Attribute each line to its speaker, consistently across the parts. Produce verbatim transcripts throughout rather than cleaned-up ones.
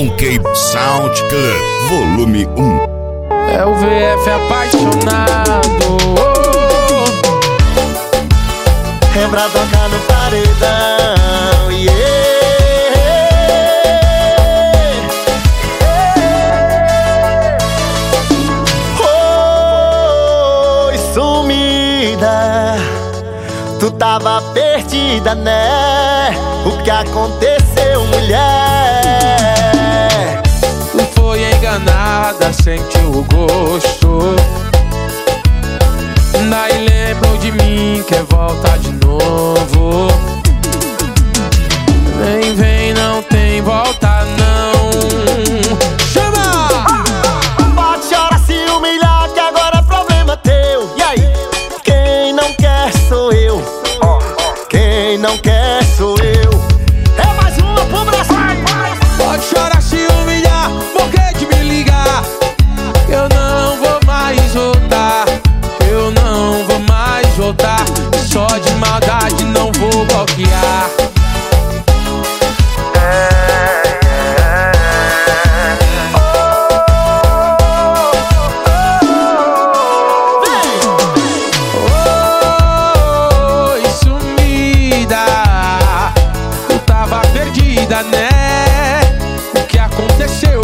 Speaker 1: Monkey Sound Club, volume um.
Speaker 2: É o V F apaixonado.
Speaker 3: É pra tocar no paredão, yeah. Oi, sumida, tu tava perdida, né? O que aconteceu, mulher?
Speaker 2: Tu foi enganada, sentiu o gosto. Daí lembrou de mim, quer voltar de novo. Vem, vem, não tem volta não. Chama!
Speaker 3: Pode chorar, se humilhar, que agora é problema teu. E aí? Quem não quer sou eu. Quem não quer sou eu. É mais uma pro Brasil.
Speaker 2: Pode chorar, se humilhar, morrer de me ligar. Eu não vou mais voltar. Eu não vou mais voltar. Só de maldade não vou bloquear. Oi, sumida, tu tava perdida, né? O que aconteceu,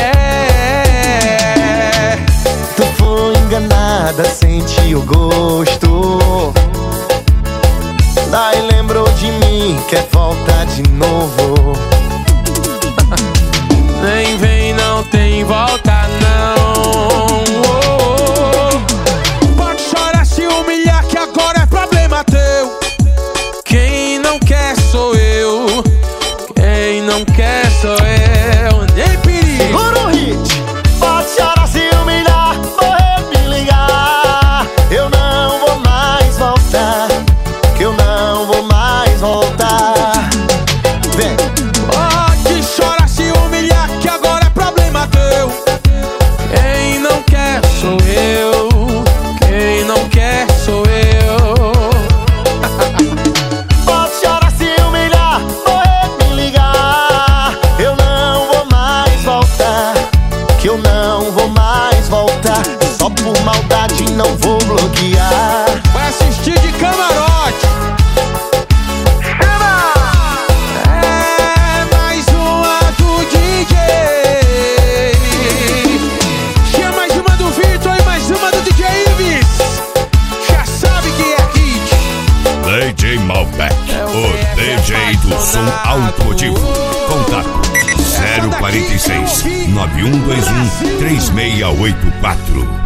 Speaker 2: mulher?
Speaker 3: Tu foi enganada, sentiu o gosto. Daí lembrou de mim, quer voltar de novo.
Speaker 2: Vem, vem, não tem volta não. Oh, pode chorar, se humilhar, que agora é problema teu. Quem não quer sou eu. Quem não quer sou eu. Nem perigo.
Speaker 3: Segura o hit. Pode chorar, se humilhar, morrer, me ligar. Eu não vou mais voltar. Que eu não vou mais voltar. Vem.
Speaker 2: Pode chorar, se humilhar, que agora é problema teu. Quem não quer sou eu. Quem não quer sou eu.
Speaker 3: Pode chorar, se humilhar, morrer, me ligar. Eu não vou mais voltar. Que eu não vou mais voltar. Só por maldade não vou bloquear.
Speaker 2: Vai assistir de camarote. É mais uma do D J. Tinha mais uma do Vitor e mais uma do D J Ives. Já sabe quem é Kid.
Speaker 1: D J Malbec, o D J do som automotivo. Contato zero quarenta e seis, nove um dois um, três seis oito quatro.